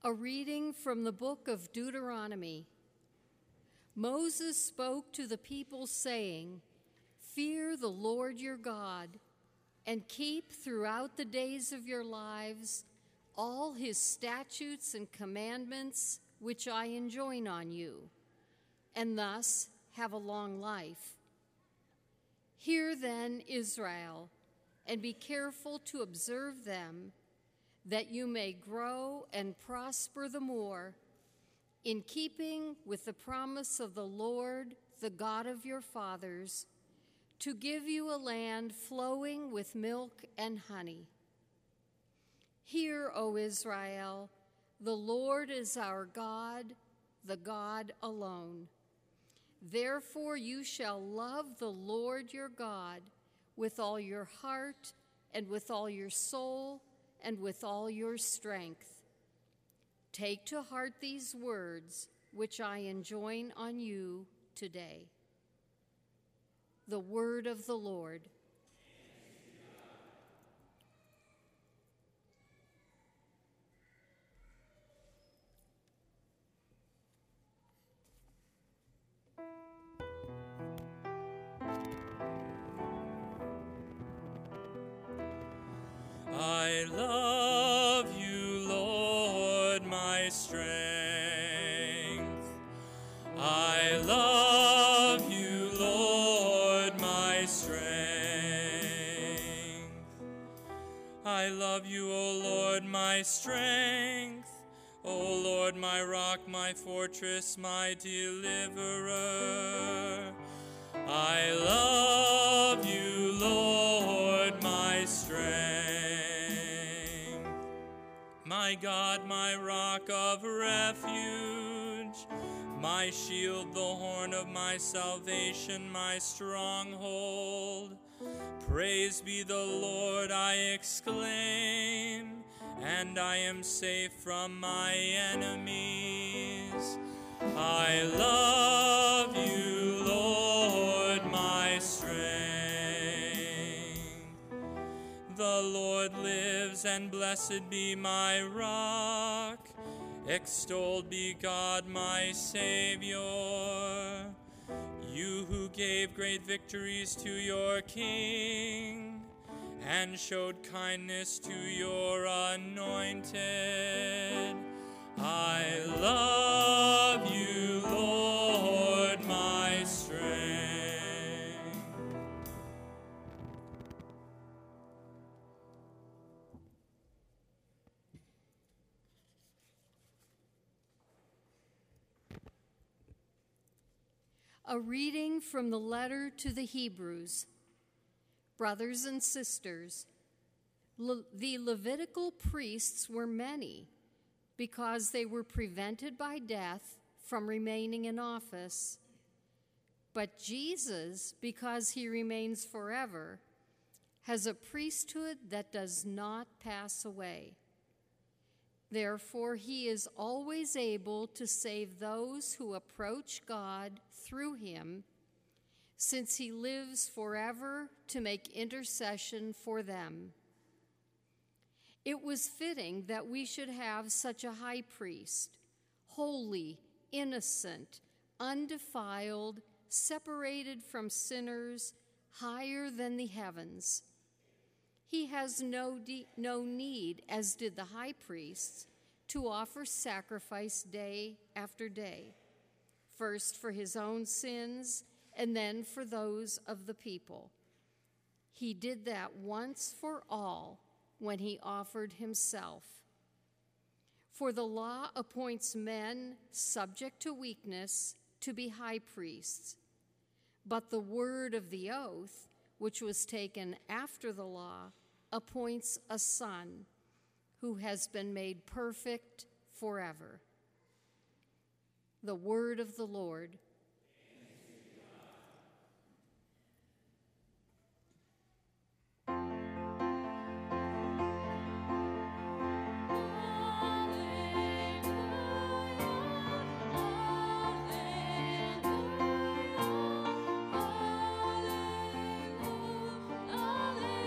A reading from the book of Deuteronomy. Moses spoke to the people, saying, "Fear the Lord your God, and keep throughout the days of your lives all his statutes and commandments which I enjoin on you, and thus have a long life. Hear then, Israel, and be careful to observe them, that you may grow and prosper the more, in keeping with the promise of the Lord, the God of your fathers, to give you a land flowing with milk and honey. Hear, O Israel, the Lord is our God, the God alone. Therefore you shall love the Lord your God with all your heart and with all your soul and with all your strength. Take to heart these words which I enjoin on you today." The word of the Lord. I love you, Lord, my strength. I love you, Lord, my strength. I love you, O Lord, my strength. O Lord, my rock, my fortress, my deliverer. I love you, Lord, my strength. My God, my rock of refuge, my shield, the horn of my salvation, my stronghold. Praise be the Lord, I exclaim, and I am safe from my enemies. I love you, Lord, my strength. The Lord lives, and blessed be my rock. Extolled be God, my Savior. You who gave great victories to your King, and showed kindness to your anointed. I love you, Lord, my strength. A reading from the letter to the Hebrews. Brothers and sisters, the Levitical priests were many, because they were prevented by death from remaining in office. But Jesus, because he remains forever, has a priesthood that does not pass away. Therefore, he is always able to save those who approach God through him, since he lives forever to make intercession for them. It was fitting that we should have such a high priest, holy, innocent, undefiled, separated from sinners, higher than the heavens. He has no need, as did the high priests, to offer sacrifice day after day, first for his own sins and then for those of the people. He did that once for all when he offered himself. For the law appoints men subject to weakness to be high priests, but the word of the oath, which was taken after the law, appoints a son who has been made perfect forever. The word of the Lord.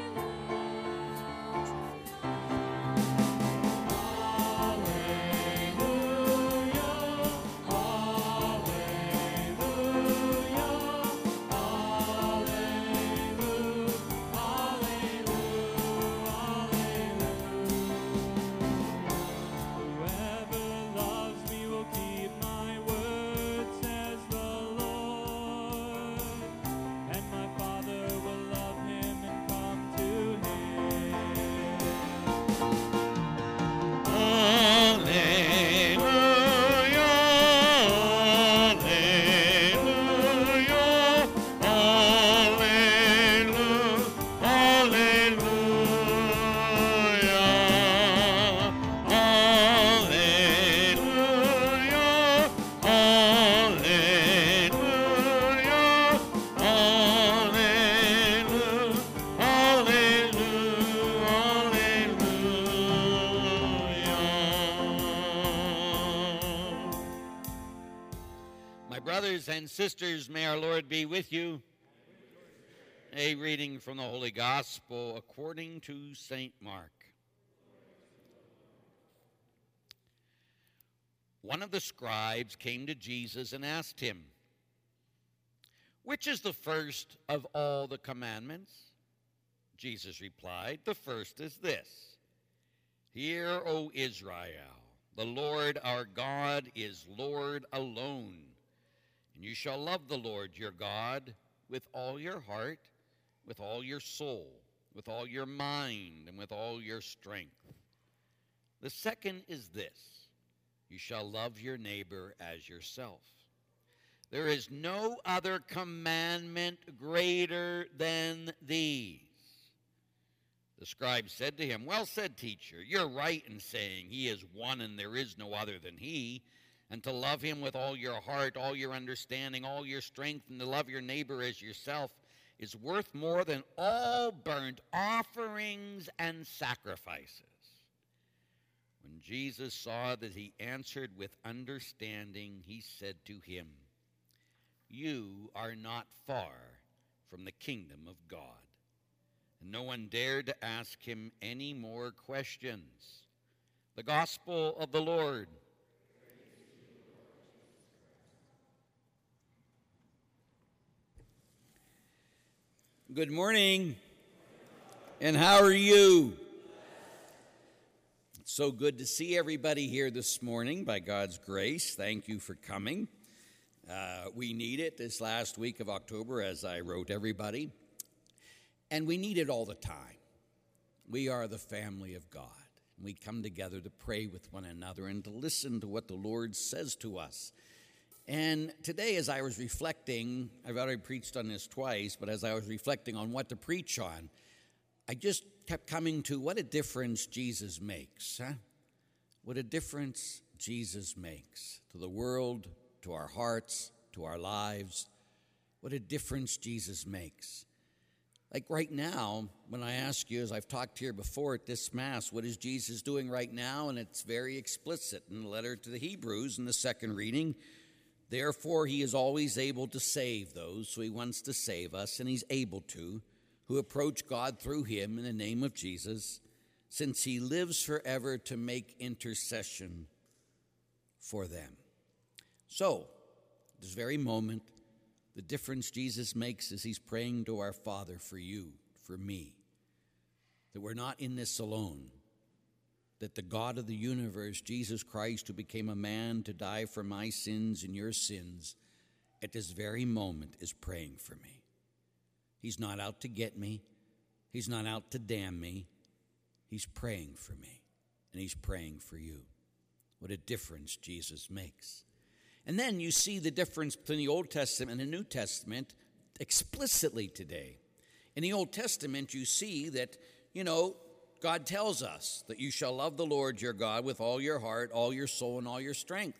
Alleluia. Brothers and sisters, may our Lord be with you. A reading from the Holy Gospel according to St. Mark. One of the scribes came to Jesus and asked him, "Which is the first of all the commandments?" Jesus replied, "The first is this: Hear, O Israel, the Lord our God is Lord alone. And you shall love the Lord your God with all your heart, with all your soul, with all your mind, and with all your strength. The second is this: you shall love your neighbor as yourself. There is no other commandment greater than these." The scribe said to him, "Well said, teacher. You're right in saying he is one and there is no other than he, and to love him with all your heart, all your understanding, all your strength, and to love your neighbor as yourself is worth more than all burnt offerings and sacrifices." When Jesus saw that he answered with understanding, he said to him, "You are not far from the kingdom of God." And no one dared to ask him any more questions. The Gospel of the Lord. Good morning. And how are you? It's so good to see everybody here this morning by God's grace. Thank you for coming. We need it this last week of October, as I wrote everybody. And we need it all the time. We are the family of God. We come together to pray with one another and to listen to what the Lord says to us. And today, as I was reflecting, I've already preached on this twice, but as I was reflecting on what to preach on, I just kept coming to what a difference Jesus makes. What a difference Jesus makes to the world, to our hearts, to our lives. What a difference Jesus makes. Like right now, when I ask you, as I've talked here before at this Mass, what is Jesus doing right now? And it's very explicit in the letter to the Hebrews in the second reading. Therefore, he is always able to save those, so he wants to save us, and he's able to, who approach God through him in the name of Jesus, since he lives forever to make intercession for them. So, this very moment, the difference Jesus makes is he's praying to our Father for you, for me, that we're not in this alone, that the God of the universe, Jesus Christ, who became a man to die for my sins and your sins, at this very moment is praying for me. He's not out to get me. He's not out to damn me. He's praying for me, and he's praying for you. What a difference Jesus makes. And then you see the difference between the Old Testament and the New Testament explicitly today. In the Old Testament, you see that, God tells us that you shall love the Lord your God with all your heart, all your soul, and all your strength.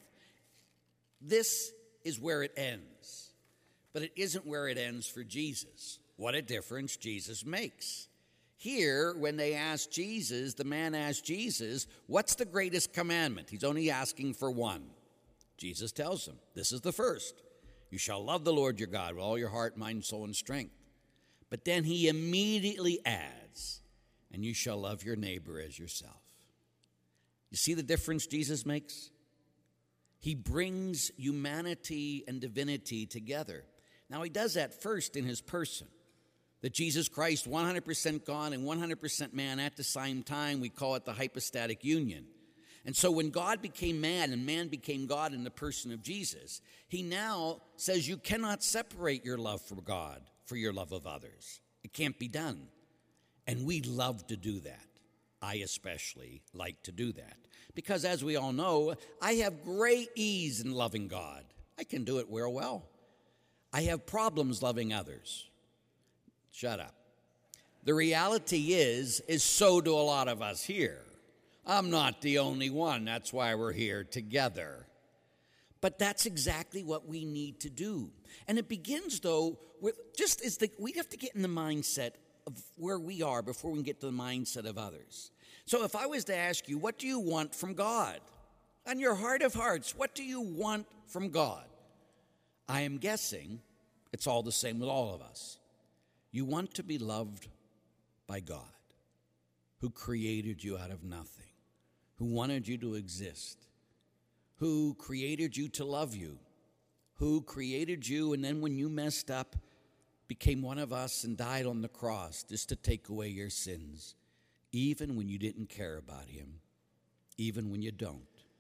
This is where it ends. But it isn't where it ends for Jesus. What a difference Jesus makes. Here, when they asked Jesus, the man asked Jesus, "What's the greatest commandment?" He's only asking for one. Jesus tells him, this is the first. You shall love the Lord your God with all your heart, mind, soul, and strength. But then he immediately adds, and you shall love your neighbor as yourself. You see the difference Jesus makes? He brings humanity and divinity together. Now, he does that first in his person. That Jesus Christ, 100% God and 100% man at the same time, we call it the hypostatic union. And so when God became man and man became God in the person of Jesus, he now says you cannot separate your love for God for your love of others. It can't be done. And we love to do that. I especially like to do that. Because as we all know, I have great ease in loving God. I can do it real well. I have problems loving others. Shut up. The reality is so do a lot of us here. I'm not the only one. That's why we're here together. But that's exactly what we need to do. And it begins, though, with we have to get in the mindset of where we are before we can get to the mindset of others. So if I was to ask you, what do you want from God? On your heart of hearts, what do you want from God? I am guessing it's all the same with all of us. You want to be loved by God, who created you out of nothing, who wanted you to exist, who created you to love you, who created you, and then when you messed up, became one of us and died on the cross just to take away your sins, even when you didn't care about him, even when you don't.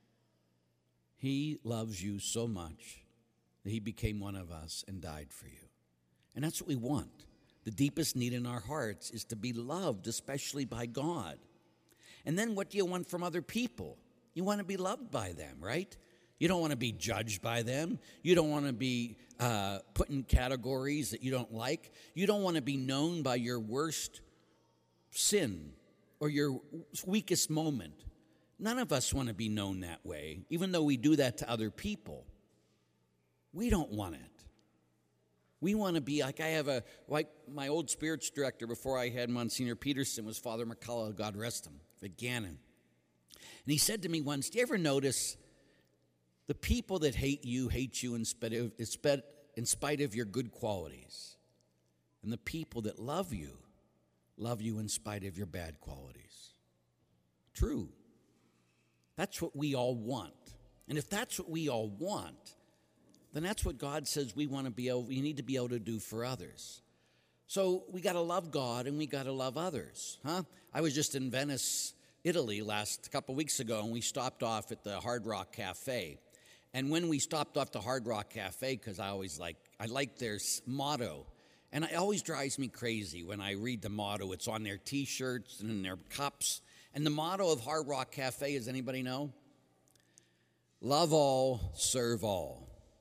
He loves you so much that he became one of us and died for you. And that's what we want. The deepest need in our hearts is to be loved, especially by God. And then what do you want from other people? You want to be loved by them, right? You don't want to be judged by them. You don't want to be put in categories that you don't like. You don't want to be known by your worst sin or your weakest moment. None of us want to be known that way, even though we do that to other people. We don't want it. We want to be like my old spirits director before I had Monsignor Peterson was Father McCullough, God rest him, at Gannon. And he said to me once, do you ever notice the people that hate you in spite of your good qualities? And the people that love you in spite of your bad qualities. True. That's what we all want. And if that's what we all want, then that's what God says we need to be able to do for others. So we got to love God and we got to love others, huh? I was just in Venice, Italy, a couple weeks ago, and we stopped off at the Hard Rock Cafe. And when we stopped off the Hard Rock Cafe, because I like their motto, and it always drives me crazy when I read the motto. It's on their T-shirts and in their cups. And the motto of Hard Rock Cafe, does anybody know? Love all, serve all.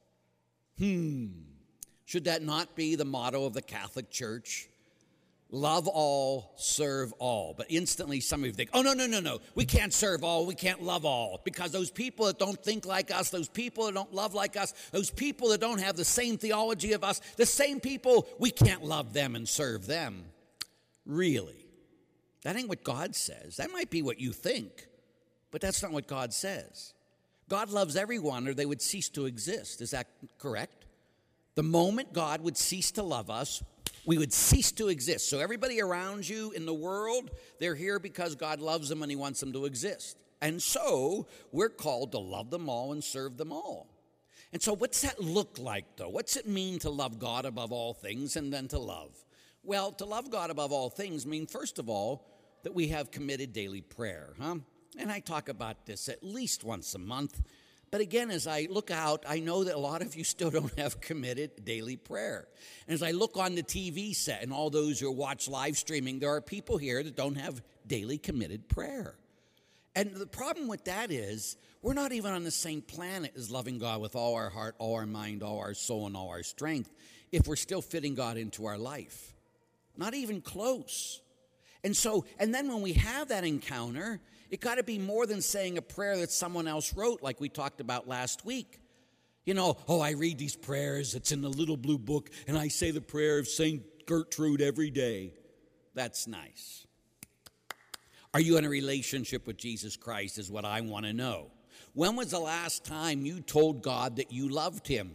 Should that not be the motto of the Catholic Church? Love all, serve all. But instantly some of you think, oh, no. We can't serve all, we can't love all. Because those people that don't think like us, those people that don't love like us, those people that don't have the same theology of us, the same people, we can't love them and serve them. Really? That ain't what God says. That might be what you think, but that's not what God says. God loves everyone or they would cease to exist. Is that correct? The moment God would cease to love us, we would cease to exist. So everybody around you in the world, they're here because God loves them and he wants them to exist. And so we're called to love them all and serve them all. And so what's that look like, though? What's it mean to love God above all things and then to love? Well, to love God above all things means, first of all, that we have committed daily prayer, huh? And I talk about this at least once a month. But again, as I look out, I know that a lot of you still don't have committed daily prayer. And as I look on the TV set and all those who watch live streaming, there are people here that don't have daily committed prayer. And the problem with that is we're not even on the same planet as loving God with all our heart, all our mind, all our soul, and all our strength if we're still fitting God into our life. Not even close. And then when we have that encounter, it got to be more than saying a prayer that someone else wrote, like we talked about last week. I read these prayers, it's in the little blue book, and I say the prayer of St. Gertrude every day. That's nice. Are you in a relationship with Jesus Christ is what I want to know. When was the last time you told God that you loved him?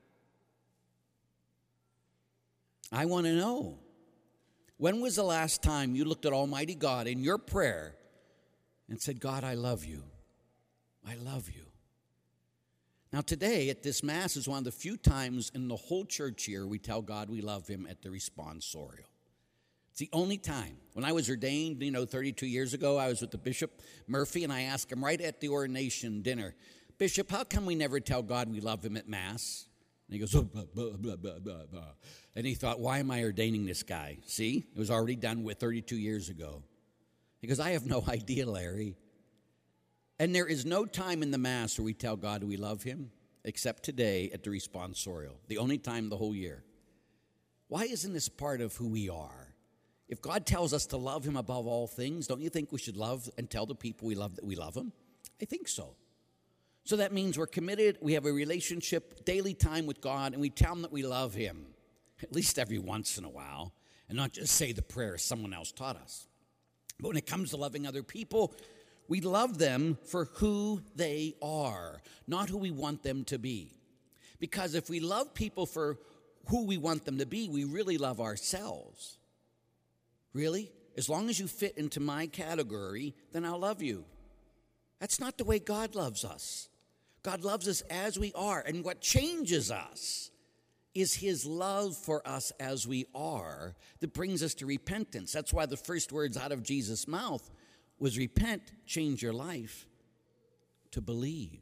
I want to know. When was the last time you looked at Almighty God in your prayer and said, God, I love you. I love you. Now today at this Mass is one of the few times in the whole church year we tell God we love him at the responsorial. It's the only time. When I was ordained, 32 years ago, I was with the Bishop Murphy, and I asked him right at the ordination dinner, Bishop, how come we never tell God we love him at Mass? And he goes, oh, blah, blah, blah, blah, blah, blah. And he thought, why am I ordaining this guy? See, it was already done with 32 years ago. He goes, I have no idea, Larry. And there is no time in the Mass where we tell God we love him except today at the responsorial, the only time the whole year. Why isn't this part of who we are? If God tells us to love him above all things, don't you think we should love and tell the people we love that we love him? I think so. So that means we're committed, we have a relationship, daily time with God, and we tell him that we love him, at least every once in a while, and not just say the prayer someone else taught us. But when it comes to loving other people, we love them for who they are, not who we want them to be. Because if we love people for who we want them to be, we really love ourselves. Really? As long as you fit into my category, then I'll love you. That's not the way God loves us. God loves us as we are. And what changes us is his love for us as we are that brings us to repentance. That's why the first words out of Jesus' mouth was repent, change your life, to believe.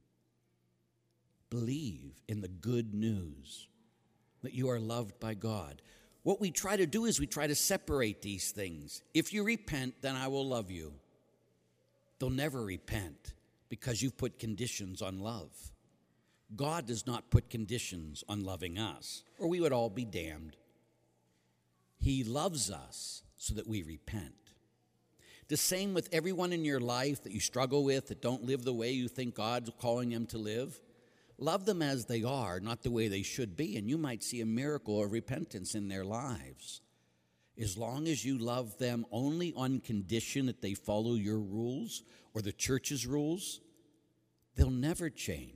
Believe in the good news that you are loved by God. What we try to do is we try to separate these things. If you repent, then I will love you. They'll never repent because you've put conditions on love. God does not put conditions on loving us, or we would all be damned. He loves us so that we repent. The same with everyone in your life that you struggle with, that don't live the way you think God's calling them to live. Love them as they are, not the way they should be, and you might see a miracle of repentance in their lives. As long as you love them only on condition that they follow your rules or the church's rules, they'll never change.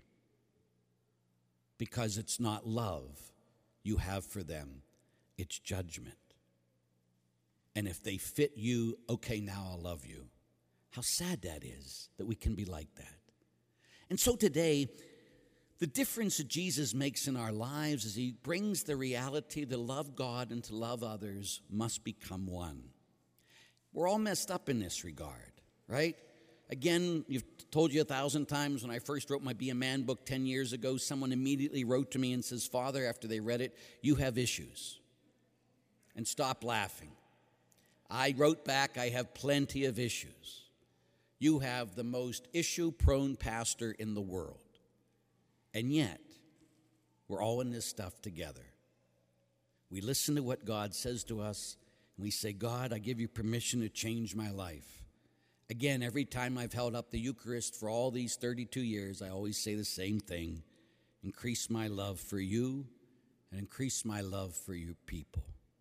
Because it's not love you have for them, it's judgment. And if they fit you, okay, now I'll love you. How sad that is that we can be like that. And so today, the difference that Jesus makes in our lives is he brings the reality to love God and to love others must become one. We're all messed up in this regard, right? Again, you've told you 1,000 times, when I first wrote my Be a Man book 10 years ago, someone immediately wrote to me and says, Father, after they read it, you have issues. And stop laughing. I wrote back, I have plenty of issues. You have the most issue-prone pastor in the world. And yet, we're all in this stuff together. We listen to what God says to us, and we say, God, I give you permission to change my life. Again, every time I've held up the Eucharist for all these 32 years, I always say the same thing. Increase my love for you and increase my love for your people.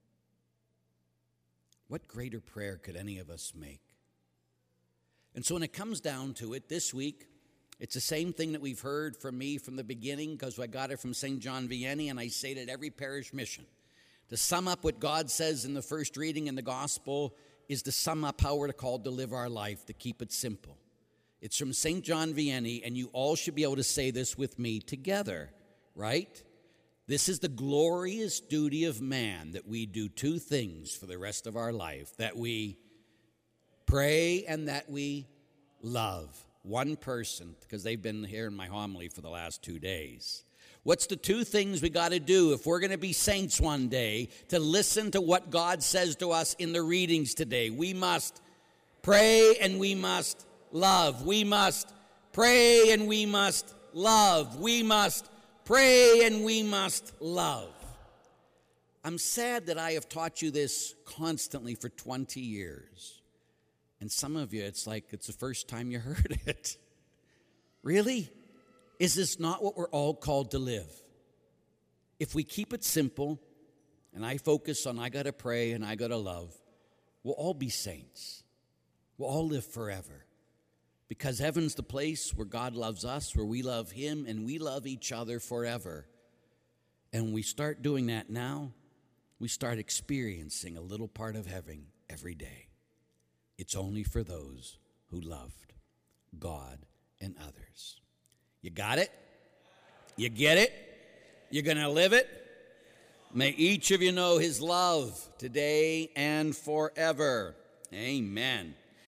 What greater prayer could any of us make? And so when it comes down to it, this week, it's the same thing that we've heard from me from the beginning, because I got it from St. John Vianney, and I say it at every parish mission. To sum up what God says in the first reading in the gospel is to sum up how we're called to live our life, to keep it simple. It's from St. John Vianney, and you all should be able to say this with me together, right? This is the glorious duty of man, that we do two things for the rest of our life, that we pray and that we love one person, because they've been here in my homily for the last 2 days. What's the two things we got to do if we're going to be saints one day, to listen to what God says to us in the readings today? We must pray and we must love. We must pray and we must love. We must pray and we must love. I'm sad that I have taught you this constantly for 20 years. And some of you, it's like it's the first time you heard it. Really? Is this not what we're all called to live? If we keep it simple, and I focus on I got to pray and I got to love, we'll all be saints. We'll all live forever. Because heaven's the place where God loves us, where we love him, and we love each other forever. And when we start doing that now, we start experiencing a little part of heaven every day. It's only for those who loved God and others. You got it? You get it? You're going to live it? May each of you know his love today and forever. Amen.